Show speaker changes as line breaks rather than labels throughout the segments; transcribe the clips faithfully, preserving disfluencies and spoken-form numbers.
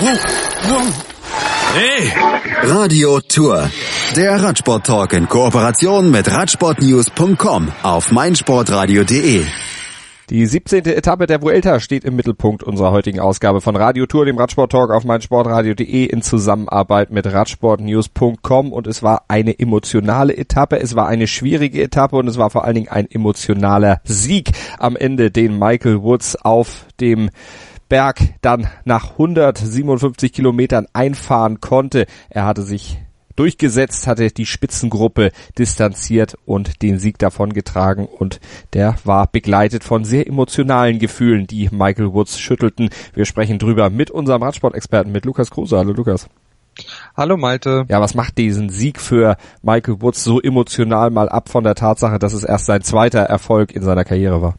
Hey!
Radio Tour. Der Radsport-Talk in Kooperation mit radsportnews punkt com auf meinsportradio punkt de.
Die siebzehnte Etappe der Vuelta steht im Mittelpunkt unserer heutigen Ausgabe von Radio Tour, dem Radsport-Talk auf meinsportradio punkt de in Zusammenarbeit mit radsportnews punkt com. Und es war eine emotionale Etappe, es war eine schwierige Etappe und es war vor allen Dingen ein emotionaler Sieg am Ende, den Michael Woods auf dem Berg dann nach hundertsiebenundfünfzig Kilometern einfahren konnte. Er hatte sich durchgesetzt, hatte die Spitzengruppe distanziert und den Sieg davongetragen, und der war begleitet von sehr emotionalen Gefühlen, die Michael Woods schüttelten. Wir sprechen drüber mit unserem Radsport-Experten, mit Lukas Kruse. Hallo Lukas.
Hallo Malte.
Ja, was macht diesen Sieg für Michael Woods so emotional, mal ab von der Tatsache, dass es erst sein zweiter Erfolg in seiner Karriere war?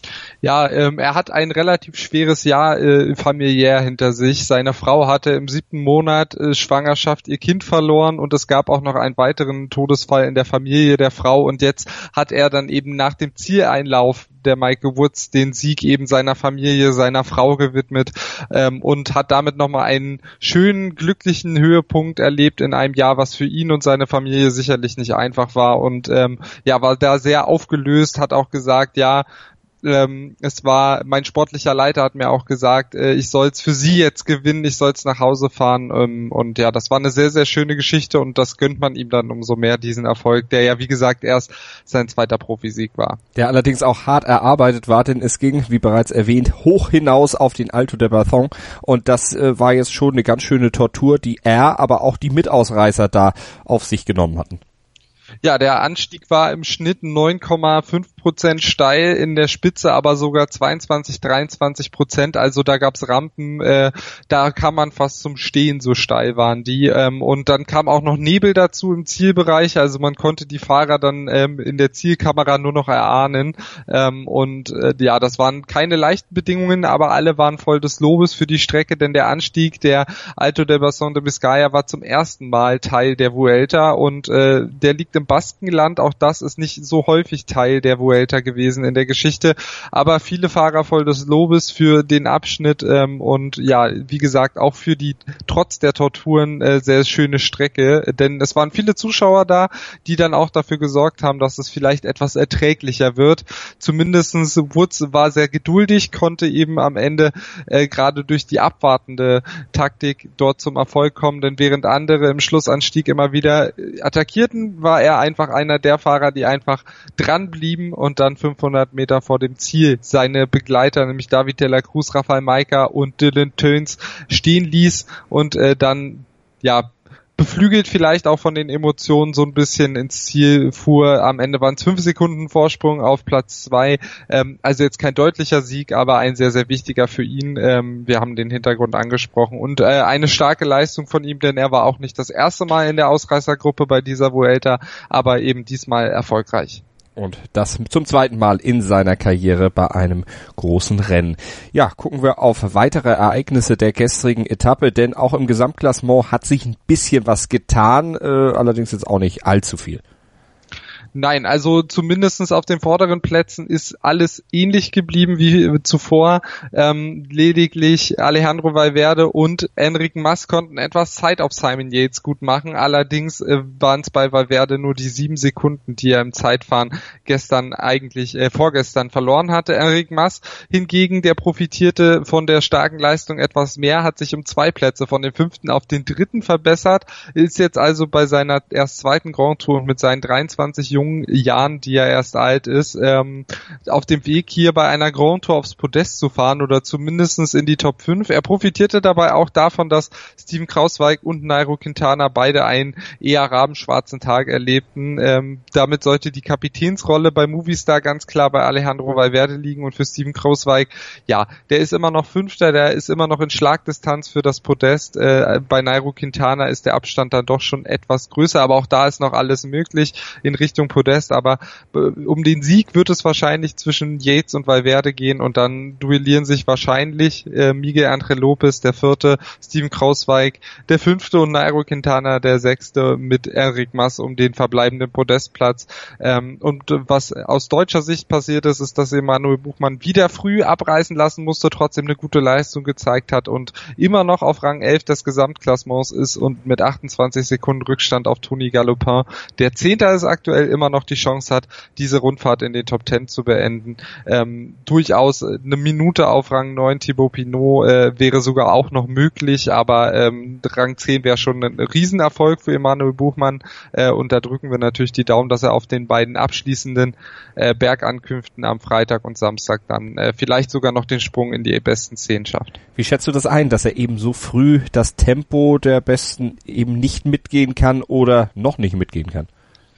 Ja, ähm, er hat ein relativ schweres Jahr äh, familiär hinter sich. Seine Frau hatte im siebten Monat äh, Schwangerschaft ihr Kind verloren und es gab auch noch einen weiteren Todesfall in der Familie der Frau, und jetzt hat er dann eben nach dem Zieleinlauf der Michael Woods den Sieg eben seiner Familie, seiner Frau gewidmet ähm, und hat damit nochmal einen schönen, glücklichen Höhepunkt erlebt in einem Jahr, was für ihn und seine Familie sicherlich nicht einfach war, und ähm, ja, war da sehr aufgelöst, hat auch gesagt, ja, Ähm, es war, mein sportlicher Leiter hat mir auch gesagt, äh, ich soll's für sie jetzt gewinnen, ich soll's nach Hause fahren, ähm, und ja, das war eine sehr, sehr schöne Geschichte, und das gönnt man ihm dann umso mehr, diesen Erfolg, der ja, wie gesagt, erst sein zweiter Profisieg war.
Der allerdings auch hart erarbeitet war, denn es ging, wie bereits erwähnt, hoch hinaus auf den Alto de Bathon, und das äh, war jetzt schon eine ganz schöne Tortur, die er, aber auch die Mitausreißer da auf sich genommen hatten.
Ja, der Anstieg war im Schnitt neun Komma fünf Prozent steil, in der Spitze aber sogar zweiundzwanzig, dreiundzwanzig Prozent, also da gab's Rampen, äh, da kam man fast zum Stehen, so steil waren die, ähm, und dann kam auch noch Nebel dazu im Zielbereich, also man konnte die Fahrer dann ähm, in der Zielkamera nur noch erahnen, ähm, und äh, ja, das waren keine leichten Bedingungen, aber alle waren voll des Lobes für die Strecke, denn der Anstieg der Alto de Bathon de Biscaya war zum ersten Mal Teil der Vuelta, und äh, der liegt im Baskenland, auch das ist nicht so häufig Teil der Vuelta gewesen in der Geschichte, aber viele Fahrer voll des Lobes für den Abschnitt, ähm, und ja, wie gesagt, auch für die trotz der Torturen äh, sehr schöne Strecke, denn es waren viele Zuschauer da, die dann auch dafür gesorgt haben, dass es vielleicht etwas erträglicher wird. Zumindestens Woods war sehr geduldig, konnte eben am Ende äh, gerade durch die abwartende Taktik dort zum Erfolg kommen, denn während andere im Schlussanstieg immer wieder attackierten, war er einfach einer der Fahrer, die einfach dran blieben und dann fünfhundert Meter vor dem Ziel seine Begleiter, nämlich David de la Cruz, Rafael Majka und Dylan Teuns stehen ließ und äh, dann, ja, beflügelt vielleicht auch von den Emotionen so ein bisschen ins Ziel fuhr. Am Ende waren es fünf Sekunden Vorsprung auf Platz zwei. Ähm, also jetzt kein deutlicher Sieg, aber ein sehr, sehr wichtiger für ihn. Ähm, wir haben den Hintergrund angesprochen. Und äh, eine starke Leistung von ihm, denn er war auch nicht das erste Mal in der Ausreißergruppe bei dieser Vuelta, aber eben diesmal erfolgreich.
Und das zum zweiten Mal in seiner Karriere bei einem großen Rennen. Ja, gucken wir auf weitere Ereignisse der gestrigen Etappe, denn auch im Gesamtklassement hat sich ein bisschen was getan, äh, allerdings jetzt auch nicht allzu viel.
Nein, also zumindestens auf den vorderen Plätzen ist alles ähnlich geblieben wie zuvor. Ähm, lediglich Alejandro Valverde und Enric Mas konnten etwas Zeit auf Simon Yates gut machen. Allerdings äh, waren es bei Valverde nur die sieben Sekunden, die er im Zeitfahren gestern eigentlich, äh, vorgestern verloren hatte. Enric Mas hingegen, der profitierte von der starken Leistung etwas mehr, hat sich um zwei Plätze von dem fünften auf den dritten verbessert, ist jetzt also bei seiner erst zweiten Grand Tour und mit seinen dreiundzwanzig jungen Jahren, die er erst alt ist, ähm, auf dem Weg hier bei einer Grand Tour aufs Podest zu fahren oder zumindestens in die Top fünf. Er profitierte dabei auch davon, dass Steven Kruijswijk und Nairo Quintana beide einen eher rabenschwarzen Tag erlebten. Ähm, damit sollte die Kapitänsrolle bei Movistar ganz klar bei Alejandro Valverde liegen, und für Steven Kruijswijk, ja, der ist immer noch Fünfter, der ist immer noch in Schlagdistanz für das Podest. Äh, bei Nairo Quintana ist der Abstand dann doch schon etwas größer, aber auch da ist noch alles möglich in Richtung Podest, aber äh, um den Sieg wird es wahrscheinlich zwischen Yates und Valverde gehen und dann duellieren sich wahrscheinlich äh, Miguel Ángel López, der vierte, Steven Kruijswijk, der fünfte und Nairo Quintana, der sechste, mit Enric Mas um den verbleibenden Podestplatz. Ähm, und was aus deutscher Sicht passiert ist, ist, dass Emanuel Buchmann wieder früh abreißen lassen musste, trotzdem eine gute Leistung gezeigt hat und immer noch auf Rang elf des Gesamtklassements ist und mit achtundzwanzig Sekunden Rückstand auf Tony Galopin, der Zehnter ist aktuell, immer noch die Chance hat, diese Rundfahrt in den Top Ten zu beenden. Ähm, durchaus eine Minute auf Rang neun, Thibaut Pinot, äh, wäre sogar auch noch möglich, aber ähm, Rang zehn wäre schon ein Riesenerfolg für Emanuel Buchmann äh, und da drücken wir natürlich die Daumen, dass er auf den beiden abschließenden äh, Bergankünften am Freitag und Samstag dann äh, vielleicht sogar noch den Sprung in die besten zehn schafft.
Wie schätzt du das ein, dass er eben so früh das Tempo der Besten eben nicht mitgehen kann oder noch nicht mitgehen kann?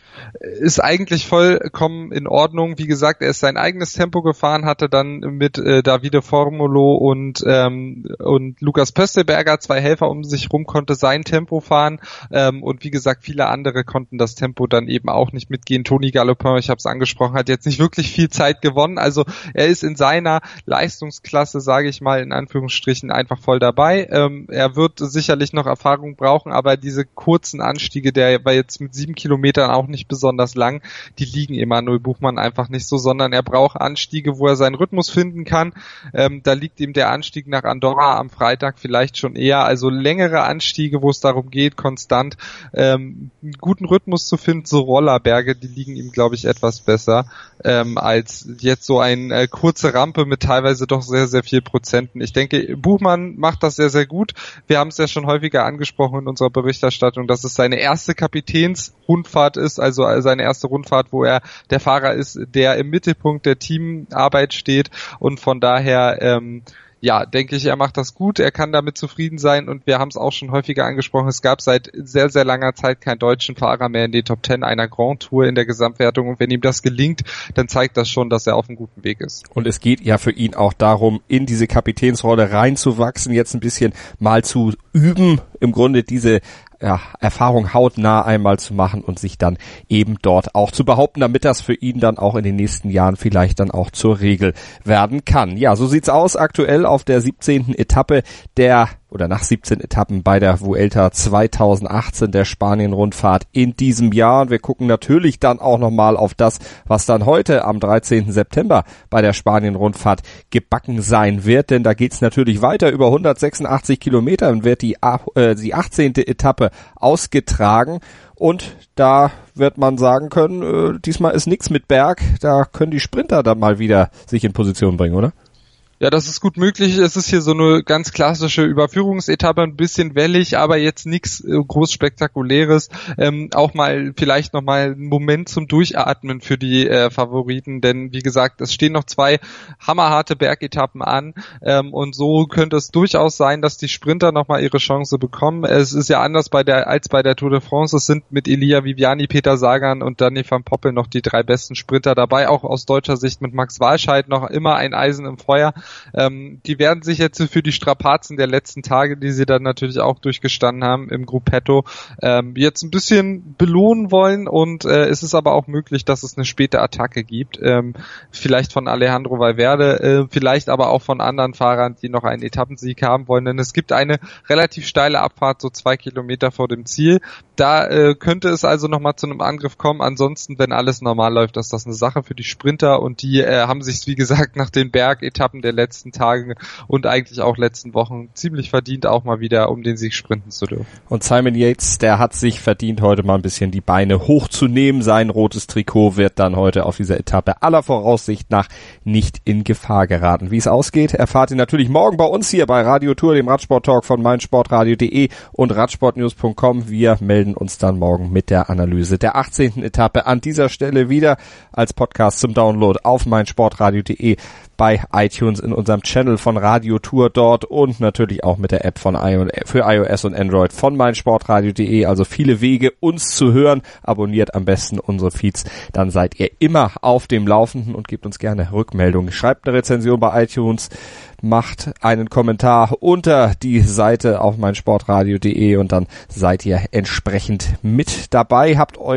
Ist eigentlich vollkommen in Ordnung. Wie gesagt, er ist sein eigenes Tempo gefahren, hatte dann mit äh, Davide Formolo und ähm, und Lukas Pöstelberger zwei Helfer um sich rum, konnte sein Tempo fahren ähm, und wie gesagt, viele andere konnten das Tempo dann eben auch nicht mitgehen. Tony Galopin, ich habe es angesprochen, hat jetzt nicht wirklich viel Zeit gewonnen. Also er ist in seiner Leistungsklasse, sage ich mal in Anführungsstrichen, einfach voll dabei. Ähm, er wird sicherlich noch Erfahrung brauchen, aber diese kurzen Anstiege, der war jetzt mit sieben Kilometern auch nicht besonders lang, die liegen Emanuel Buchmann einfach nicht so, sondern er braucht Anstiege, wo er seinen Rhythmus finden kann. Ähm, da liegt ihm der Anstieg nach Andorra am Freitag vielleicht schon eher, also längere Anstiege, wo es darum geht, konstant ähm, einen guten Rhythmus zu finden, so Rollerberge, die liegen ihm, glaube ich, etwas besser ähm, als jetzt so eine äh, kurze Rampe mit teilweise doch sehr, sehr viel Prozenten. Ich denke, Buchmann macht das sehr, sehr gut. Wir haben es ja schon häufiger angesprochen in unserer Berichterstattung, dass es seine erste Kapitänsrundfahrt ist, also seine erste Rundfahrt, wo er der Fahrer ist, der im Mittelpunkt der Teamarbeit steht und von daher ähm, ja, denke ich, er macht das gut, er kann damit zufrieden sein und wir haben es auch schon häufiger angesprochen, es gab seit sehr, sehr langer Zeit keinen deutschen Fahrer mehr in den Top Ten einer Grand Tour in der Gesamtwertung und wenn ihm das gelingt, dann zeigt das schon, dass er auf einem guten Weg ist.
Und es geht ja für ihn auch darum, in diese Kapitänsrolle reinzuwachsen, jetzt ein bisschen mal zu üben, im Grunde diese ja, Erfahrung hautnah einmal zu machen und sich dann eben dort auch zu behaupten, damit das für ihn dann auch in den nächsten Jahren vielleicht dann auch zur Regel werden kann. Ja, so sieht's aus aktuell auf der siebzehnten Etappe der oder nach siebzehn Etappen bei der Vuelta zweitausendachtzehn, der Spanien-Rundfahrt in diesem Jahr. Und wir gucken natürlich dann auch nochmal auf das, was dann heute am dreizehnten September bei der Spanien-Rundfahrt gebacken sein wird, denn da geht's natürlich weiter. Über hundertsechsundachtzig Kilometer und wird die, äh, die achtzehnte Etappe ausgetragen. Und da wird man sagen können, äh, diesmal ist nichts mit Berg, da können die Sprinter dann mal wieder sich in Position bringen, oder?
Ja, das ist gut möglich. Es ist hier so eine ganz klassische Überführungsetappe, ein bisschen wellig, aber jetzt nichts äh, groß Spektakuläres. Ähm, auch mal vielleicht noch mal einen Moment zum Durchatmen für die äh, Favoriten, denn wie gesagt, es stehen noch zwei hammerharte Bergetappen an ähm, und so könnte es durchaus sein, dass die Sprinter noch mal ihre Chance bekommen. Es ist ja anders bei der als bei der Tour de France. Es sind mit Elia Viviani, Peter Sagan und Danny van Poppel noch die drei besten Sprinter dabei. Auch aus deutscher Sicht mit Max Walscheid noch immer ein Eisen im Feuer. Ähm, die werden sich jetzt für die Strapazen der letzten Tage, die sie dann natürlich auch durchgestanden haben im Gruppetto, ähm, jetzt ein bisschen belohnen wollen und äh, es ist aber auch möglich, dass es eine späte Attacke gibt, ähm, vielleicht von Alejandro Valverde, äh, vielleicht aber auch von anderen Fahrern, die noch einen Etappensieg haben wollen, denn es gibt eine relativ steile Abfahrt, so zwei Kilometer vor dem Ziel. Da äh, könnte es also nochmal zu einem Angriff kommen. Ansonsten, wenn alles normal läuft, ist das eine Sache für die Sprinter und die äh, haben sich, wie gesagt, nach den Bergetappen der letzten Tagen und eigentlich auch letzten Wochen ziemlich verdient, auch mal wieder um den Sieg sprinten zu dürfen.
Und Simon Yates, der hat sich verdient, heute mal ein bisschen die Beine hochzunehmen. Sein rotes Trikot wird dann heute auf dieser Etappe aller Voraussicht nach nicht in Gefahr geraten. Wie es ausgeht, erfahrt ihr natürlich morgen bei uns hier bei Radio Tour, dem Radsport-Talk von meinsportradio punkt de und radsportnews punkt com. Wir melden uns dann morgen mit der Analyse der achtzehnten Etappe an dieser Stelle wieder als Podcast zum Download auf meinsportradio punkt de, bei iTunes in unserem Channel von Radio Tour dort und natürlich auch mit der App von I O S, für iOS und Android von meinsportradio punkt de. Also viele Wege, uns zu hören. Abonniert am besten unsere Feeds, dann seid ihr immer auf dem Laufenden und gebt uns gerne Rückmeldungen. Schreibt eine Rezension bei iTunes, macht einen Kommentar unter die Seite auf meinsportradio punkt de und dann seid ihr entsprechend mit dabei. Habt euch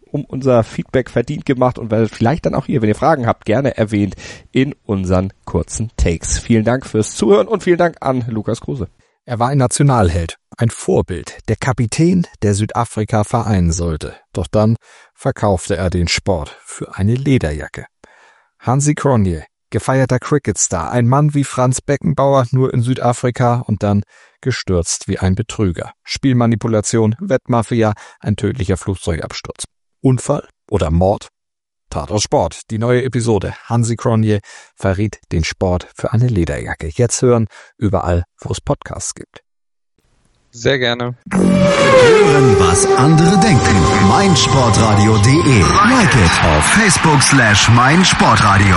um unser Feedback verdient gemacht und werdet vielleicht dann auch hier, wenn ihr Fragen habt, gerne erwähnt in unseren kurzen Takes. Vielen Dank fürs Zuhören und vielen Dank an Lukas Kruse.
Er war ein Nationalheld, ein Vorbild, der Kapitän, der Südafrika vereinen sollte. Doch dann verkaufte er den Sport für eine Lederjacke. Hansi Cronje, gefeierter Cricketstar, ein Mann wie Franz Beckenbauer, nur in Südafrika und dann gestürzt wie ein Betrüger. Spielmanipulation, Wettmafia, ein tödlicher Flugzeugabsturz. Unfall oder Mord? Tatort Sport, die neue Episode. Hansi Cronje verriet den Sport für eine Lederjacke. Jetzt hören, überall, wo es Podcasts gibt.
Sehr gerne.
Hören, was andere denken. meinsportradio punkt de. Like it auf Facebook slash meinsportradio.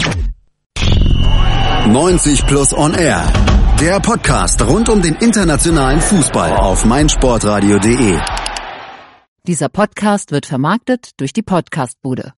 neunzig plus on air. Der Podcast rund um den internationalen Fußball auf meinsportradio punkt de.
Dieser Podcast wird vermarktet durch die Podcastbude.